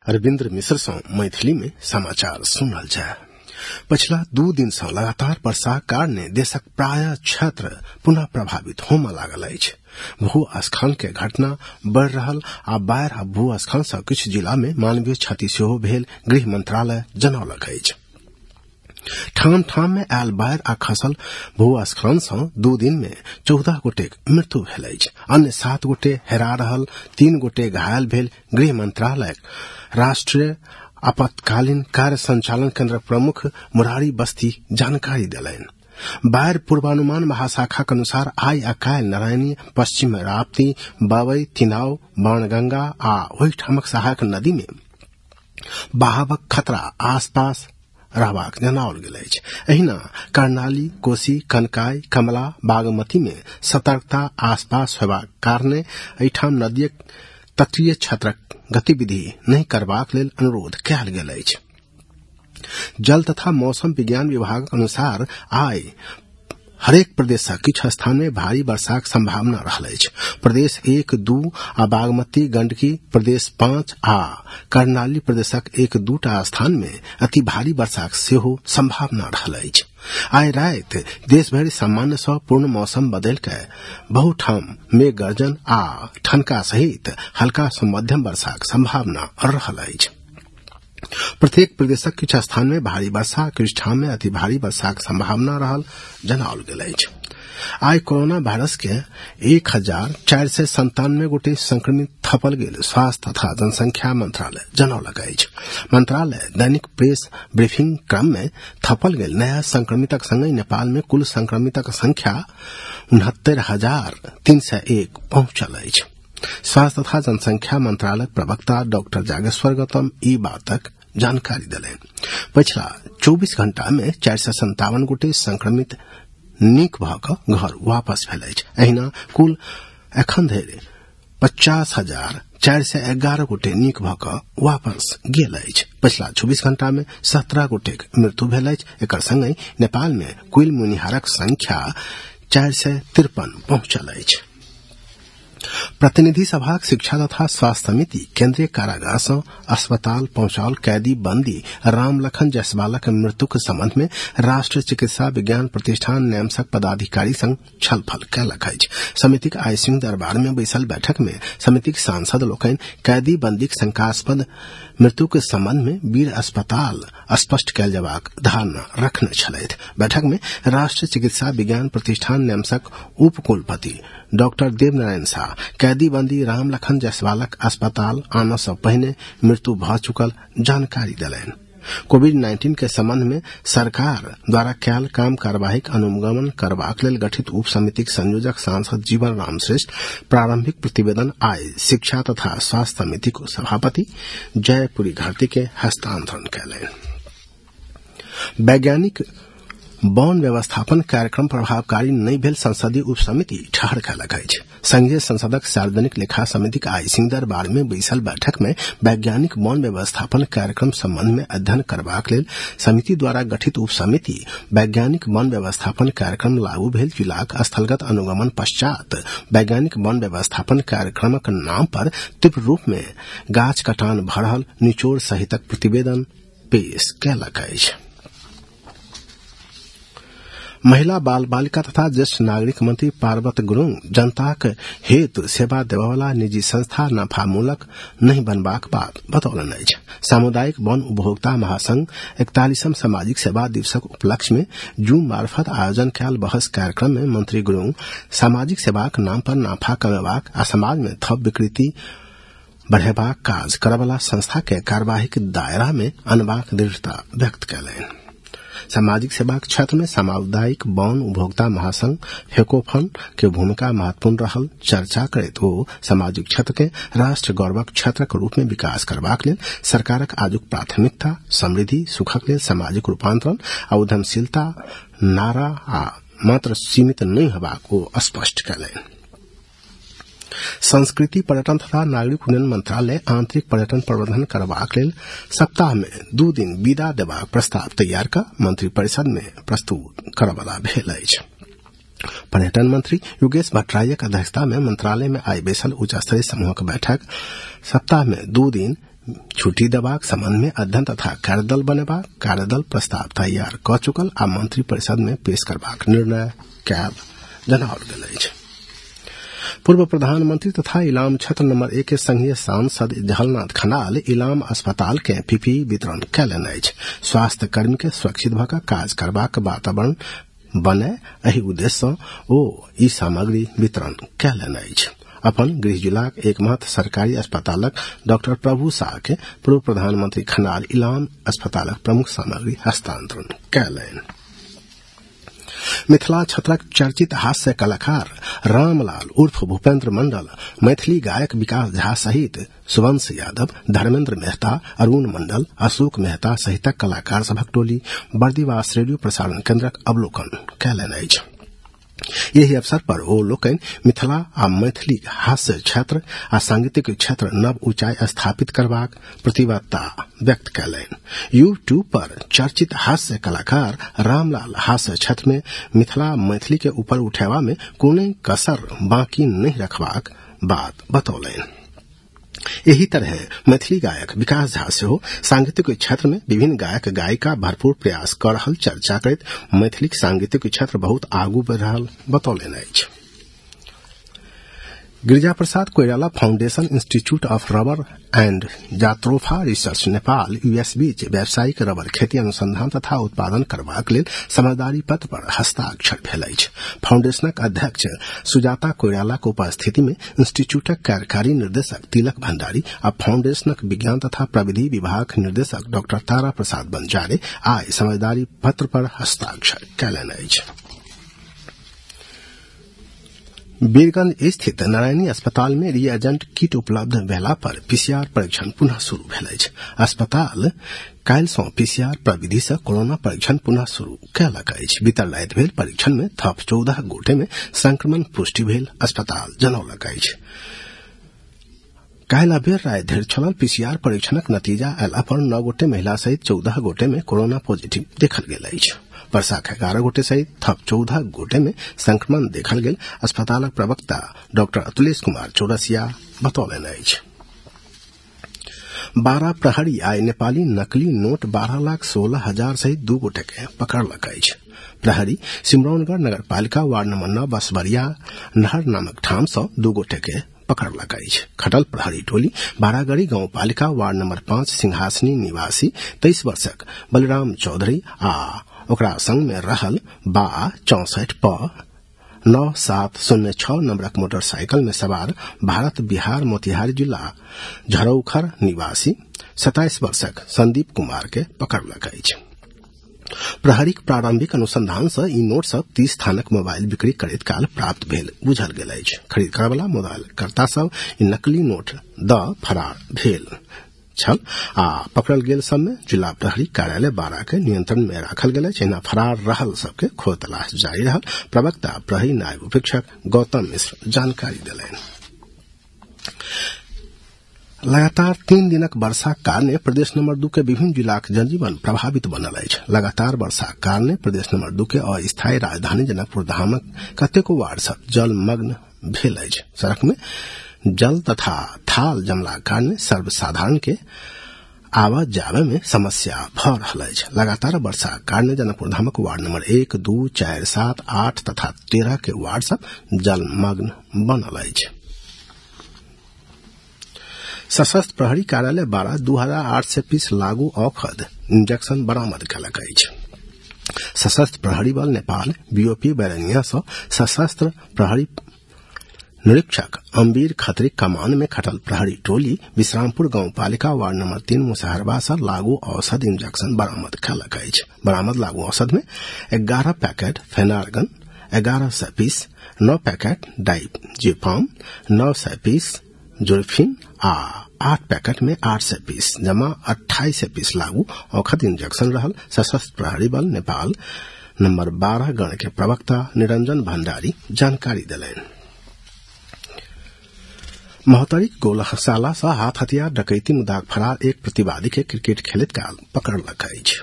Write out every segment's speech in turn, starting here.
अरविंद मिश्र सँ मैथिली में समाचार सुनल जाय। पछिला 2 दिन सँ लगातार वर्षाक कारणे देशक प्राय क्षेत्र पुनः प्रभावित होमय लागल अछि। भूस्खलन के घटना बढ़ि रहल आ बाढ़ि आ भूस्खलन सँ किछु जिला में मानवीय क्षति सेहो भेल गृह मंत्रालय जनौलक अछि। ठाम ठाम में आयल बाढ़ि आ खसल भूस्खलन सँ 2 दिन में 14 गोटेक मृत्यु भेल अछि। अन्य 7 गोटे हेरा रहल, 3 गोटे घायल भेल गृह मंत्रालय राष्ट्रीय आपातकालीन कार्य संचालन केंद्र प्रमुख मुरारी बस्ती जानकारी देलनि। बाढ़ि पूर्वानुमान महाशाखा के अनुसार आई आ काल्हि नारायणी, पश्चिम राप्ती, बवई, तिनाव, बाणगंगा आ ओहिठामक सहायक नदी में बहावक खतरा आसपास रहबाक जनाओल गेल अछि। एहिना कर्णाली, कोसी, कनकाई, कमला, बागमती में सतर्कता आसपास होबाक कारणे एहिठाम नदीक तटीय क्षेत्रक गतिविधि नहीं करबाक लेल अनुरोध कयल गेल अछि। जल तथा मौसम विज्ञान विभागक अनुसार आई हरेक प्रदेशक किछु स्थान में भारी वर्षाक संभावना रहल अछि। प्रदेश 1, 2 आ बागमती, गंडकी प्रदेश 5 आ कर्णाली प्रदेशक 1-2 स्थान में अति भारी वर्षाक सेहो संभावना रहल अछि। आइ राति देश भरि सामान्य सँ पूर्ण मौसम बदल के बहुत ठाम मेघ गर्जन आ ठनका सहित हल्का सँ मध्यम वर्षाक संभावना रहल अछि। प्रत्येक प्रदेशक किछु स्थान में भारी वर्षा, किछु ठाम में अति भारी वर्षाक संभावना रहल जनाओल गेल अछि। आई कोरोना वायरस के 1497 गोटे संक्रमित थपल गेल स्वास्थ्य तथा जनसंख्या मंत्रालय जनौलक अछि। मंत्रालय दैनिक प्रेस ब्रीफिंग क्रम में थपल गेल नया संक्रमितक संगे नेपाल में कुल संक्रमितक संख्या 69,301 पहुंचल अछि। स्वास्थ्य तथा जनसंख्या मंत्रालय प्रवक्ता डॉक्टर जागेश्वर गौतम ई बातक जानकारी देलनि। पिछला 24 घंटा में 457 गोटे संक्रमित नीक भ क घर वापस भेल अछि। एहिना कुल एखन धरि 50,411 गोटे नीक भ क वापस गेल अछि। पिछला 24 घंटा में 17 गोटेक मृत्यु भेल अछि। एकर संगे नेपाल में कुल मुनिहारक संख्या 453 पहुंचल अछि। प्रतिनिधि सभाक शिक्षा तथा स्वास्थ्य समिति केंद्रीय कारागार सँ अस्पताल पहुंचाओल कैदी बंदी रामलखन जायसवालक मृत्युक संबंध में राष्ट्रीय चिकित्सा विज्ञान प्रतिष्ठान नेमसक पदाधिकारी संग छलफल कयलक अछि। समितिक आइ सिंह दरबार में बैसल बैठक में समितिक सांसद लोकनि कैदी बंदीक शंकास्पद मृत्यु के संबंध में वीर अस्पताल स्पष्ट कयल जयबाक धारणा रखने छलथि। बैठक में राष्ट्रीय चिकित्सा विज्ञान प्रतिष्ठान नेमसक उप कुलपति डॉक्टर देवनारायण शाह कैदी बंदी रामलखन जायसवालक अस्पताल आने सँ पहिने मृत्यु भ चुकल जानकारी देलनि। कोविड-19 के संबंध में सरकार द्वारा कयल काम कार्यवाहीक अनुगमन करबाक लेल गठित उप समितिक संयोजक सांसद जीवन राम श्रेष्ठ प्रारंभिक प्रतिवेदन आइ शिक्षा तथा स्वास्थ्य समिति को सभापति जयपुरी घाटी के हस्तांतरण कयलनि। वैज्ञानिक वन व्यवस्थापन कार्यक्रम प्रभावकारी नहीं भेल संसदीय उप समिति ठहर कयलक अछि। संघीय संसदक सार्वजनिक लेखा समितिक आई सिंह दरबार में बैसल बैठक में वैज्ञानिक वन व्यवस्थापन कार्यक्रम संबंध में अध्ययन करबाक लेल समिति द्वारा गठित उप समिति वैज्ञानिक वन व्यवस्थापन कार्यक्रम लागू भेल जिलाक स्थलगत अनुगमन पश्चात वैज्ञानिक वन व्यवस्थापन कार्यक्रमक नाम पर तीव्र रूप में गाछ कटान भ रहल निचोड़ सहितक प्रतिवेदन पेश कयलक अछि। महिला बाल बालिका तथा ज्येष्ठ नागरिक मंत्री पार्वत गुरुङ जनताक हेतु सेवा देबयवला निजी संस्था नफामूलक नहीं बनबाक बात बतौलनि अछि। सामुदायिक वन उपभोक्ता महासंघ 41 सामाजिक सेवा दिवसक उपलक्ष्य में जूम मार्फत आयोजन कयल बहस कार्यक्रम में मंत्री गुरुङ सामाजिक सेवाक नाम पर नाफा कमेबाक आ समाज में थप विकृति बढ़ेबाक काज करयवला संस्था के कार्यवाहीक दायरा में अनबाक दृढ़ता व्यक्त कयलनि। सामाजिक सेवा क्षेत्र में सामुदायिक वन उपभोक्ता महासंघ फेकोफन के भूमिका महत्वपूर्ण रहल चर्चा करैत ओ सामाजिक क्षेत्र के राष्ट्र गौरवक क्षेत्रक रूप में विकास करबाक लेल सरकारक आजुक प्राथमिकता समृद्धि सुखक लेल सामाजिक रूपांतरण आ उद्यमशीलता नारा आ मात्र सीमित नहीं हेबाक ओ स्पष्ट कयलनि। संस्कृति पर्यटन तथा नागरिक उन्नयन मंत्रालय आंतरिक पर्यटन प्रबंधन करबाक लेल सप्ताह में 2 दिन विदा देबाक प्रस्ताव तैयार कर मंत्री परिषद में प्रस्तुत करबला भेल अछि। पर्यटन मंत्री योगेश भट्टराईक अध्यक्षता में मंत्रालय में आई बैसल उच्च स्तरीय समूहक बैठक सप्ताह में 2 दिन छुट्टी देबाक संबंध में अध्ययन तथा कार्यदल बनेबाक कार्यदल प्रस्ताव तैयार क चुकल आ मंत्री परिषद में पेश करबाक निर्णय कयल जनाओल गेल अछि। पूर्व प्रधानमंत्री तथा इलाम क्षेत्र नंबर 1 के संघीय सांसद जहलनाथ खनाल इलाम अस्पताल के पीपीई वितरण कयलनि अछि। स्वास्थ्य कर्मी के सुरक्षित भऽ कऽ काज करबाक वातावरण बने एहि उद्देश्य सँ ओ ई सामग्री वितरण कयलनि अछि। अपन गृह जिलाक एकमात्र सरकारी अस्पतालक डॉक्टर प्रभु शाह के पूर्व प्रधानमंत्री खनाल इलाम अस्पतालक प्रमुख सामग्री हस्तांतरण कयलनि। मिथिला क्षेत्रक चर्चित हास्य कलाकार रामलाल उर्फ भूपेन्द्र मंडल, मैथिली गायक विकास झा सहित सुवंश यादव, धर्मेन्द्र मेहता, अरुण मंडल, अशोक मेहता सहितक कलाकार सभक टोली बर्दिवास रेडियो प्रसारण केन्द्रक अवलोकन कयलनि अछि। यही अवसर पर ओ लोकनि मिथिला आ मैथिली हास्य क्षेत्र आ सांगीतिक क्षेत्र नव ऊंचाई स्थापित करबाक प्रतिबद्धता व्यक्त कयलनि। यूट्यूब पर चर्चित हास्य कलाकार रामलाल हास्य क्षेत्र में मिथिला मैथिली के ऊपर उठेबा में कोनो कसर बाकी नहीं रखबाक बात बतौलनि। यही तरह मैथिली गायक विकास झा सेहो सांगीतिक क्षेत्र में विभिन्न गायक गायिका भरपूर प्रयास कर रहल चर्चा करैत मैथिली सांगीतिक क्षेत्र बहुत आगू बढ़ रहल बतौलनि अछि। Girija Prasad Koirala foundation institute of rubber and jatropha research Nepal US बीच व्यावसायिक रबर खेती अनुसंधान तथा उत्पादन करबाक लेल समझदारी पत्र पर हस्ताक्षर भेल अछि। फाउंडेशनक अध्यक्ष सुजाता कोइरालाक उपस्थिति में इंस्टीट्यूटक कार्यकारी निर्देशक तिलक भंडारी आ फाउंडेशनक विज्ञान तथा प्रविधि विभाग निर्देशक डॉक्टर तारा प्रसाद बंजारे आइ समझदारी पत्र पर हस्ताक्षर कयलनि अछि। वीरगंज स्थित नारायणी अस्पताल में रिएजेंट किट उपलब्ध भेला पर पीसीआर परीक्षण पुनः शुरू भेल अछि। अस्पताल काल्हि सँ पीसीआर प्रविधि सँ कोरोना परीक्षण पुनः शुरू कयलक अछि। बीतल राति भेल परीक्षण में थप 14 गोटे में संक्रमण पुष्टि भेल अस्पताल जनौलक अछि। काल्हि अबेर राति धरि चलल पीसीआर परीक्षणक नतीजा अयला पर 9 गोटे महिला सहित 14 गोटे में कोरोना पॉजिटिव देखल गेल अछि। वर्षाक 11 गोटे सहित थप 14 गोटे में संक्रमण देखल गेल अस्पतालक प्रवक्ता डॉक्टर अतुलेश कुमार चौरसिया बतौलनि अछि। 12 प्रहरी आइ नेपाली नकली नोट 12,16,000 सहित 2 गोटे के पकड़लक अछि। प्रहरी सिमरौनगढ़ नगरपालिका वार्ड नंबर 9 बसबरिया नहर नामक ठाम सँ 2 गोटे के पकड़लक अछि। खटल प्रहरी टोली बारागढ़ी गांव पालिका वार्ड नंबर 5 सिंहासनी निवासी 23 वर्षक बलराम चौधरी आ ओकरा संग में रहल बा 64 प 9706 नंबरक मोटरसाइकिल में सवार भारत बिहार मोतिहारी जिला झरौखर निवासी 27 वर्षक संदीप कुमार के पकड़लक अछि। प्रहरीक प्रारंभिक अनुसंधान सँ ई नोट सब 30 थानक मोबाइल बिक्री करैत काल प्राप्त भेल बुझल गेल अछि। खरीद करयवला मोबाइल कर्ता सब ई नकली नोट द फरार भेल छल आ पकड़ल गेल सब में जिला प्रहरी कार्यालय 12 के नियंत्रण में राखल गेल अछि। एना फरार रहल सबके खोज तलाश जारी रहल प्रवक्ता प्रहरी नायब अधीक्षक गौतम मिश्र जानकारी देलनि। लगातार 3 दिनक वर्षा कारणे प्रदेश नंबर 2 के विभिन्न जिलाक जनजीवन प्रभावित बनल अछि। लगातार वर्षा कारणे प्रदेश नंबर 2 के अस्थायी राजधानी जनकपुर धामक कतेको वार्ड सब जलमग्न भेल अछि। सड़क में जल तथा थाल जमला कारणे सर्वसाधारण के आवाज जावे में समस्या भ रहल अछि। लगातार वर्षा कारणे जनकपुर धामक वार्ड नंबर 1, 2, 4, 7, 8 तथा 13 के वार्ड सब जलमग्न बनल अछि। सशस्त्र प्रहरी कार्यालय 12 2820 लागू औषध इंजेक्शन बरामद कयलक अछि। सशस्त्र प्रहरी बल नेपाल बीओपी बैरनिया सँ सशस्त्र प्रहरी निरीक्षक अम्बीर खत्री कमान में खटल प्रहरी टोली विश्रामपुर गांव पालिका वार्ड नंबर 3 मुसहरबा सँ लागू औषध इंजेक्शन बरामद कयलक अछि। बरामद लागू औषध में 11 packet Phenergan, 1100 piece, 9 packet diazepam, 900 piece जोरफिन आ 8 पैकेट में 800 पीस जमा 2800 पीस लागू औषध इंजेक्शन रहल। सशस्त्र प्रहरी बल नेपाल नंबर 12 गण के प्रवक्ता निरंजन भंडारी जानकारी देलनि। महोत्तरी गोलशाला सँ हाथ हथियार डकैती मुद्दाक फरार एक प्रतिवादी के क्रिकेट खेलैत काल पकड़लक अछि।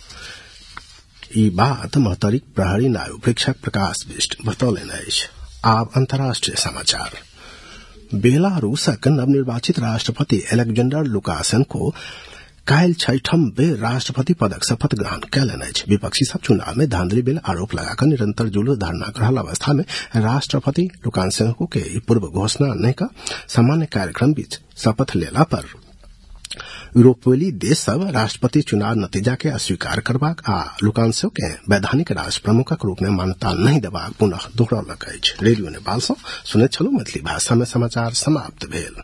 ई बात महोत्तरी प्रहरी नायब अधीक्षक प्रकाश बिष्ट बतौलनि अछि। आब अंतर्राष्ट्रीय समाचार। बेलारूसक नवनिर्वाचित राष्ट्रपति एलेक्जेंडर लुकाशेंको काल्हि 6ठम बेर राष्ट्रपति पदक शपथ ग्रहण कयलनि अछि। विपक्षी सब चुनाव में धांधली बेल आरोप लगाकर निरंतर जुलूस धरना कर रहल अवस्था में राष्ट्रपति लुकाशेंको के पूर्व घोषणा नहीं का सामान्य कार्यक्रम बीच शपथ लेला पर यूरोपीय देश सब राष्ट्रपति चुनाव नतीजा के अस्वीकार करबाक आ लुकाशेंको के वैधानिक राष्ट्र प्रमुखक रूप में मान्यता नहीं देबाक पुनः दोहरौलक अछि। रेडियो नेपाल सँ सुनैत छलहुँ मैथिली भाषा में समाचार समाप्त भेल।